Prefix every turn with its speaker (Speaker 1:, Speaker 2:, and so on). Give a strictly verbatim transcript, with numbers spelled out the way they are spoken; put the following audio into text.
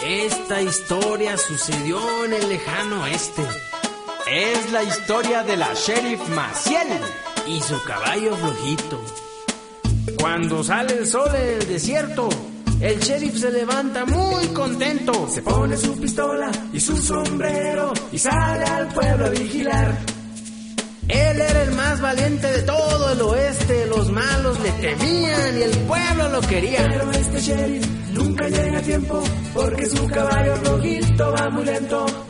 Speaker 1: Esta historia sucedió en el lejano oeste.
Speaker 2: Es la historia de la Sheriff Maciel
Speaker 1: y su caballo flojito. Cuando sale el sol en el desierto, el sheriff se levanta muy contento.
Speaker 3: Se pone su pistola y su sombrero y sale al pueblo a vigilar.
Speaker 1: Él era el más valiente de todo el oeste. Los malos le temían y el pueblo lo quería.
Speaker 3: Pero este sheriff nunca llega a tiempo porque su caballo flojito va muy lento.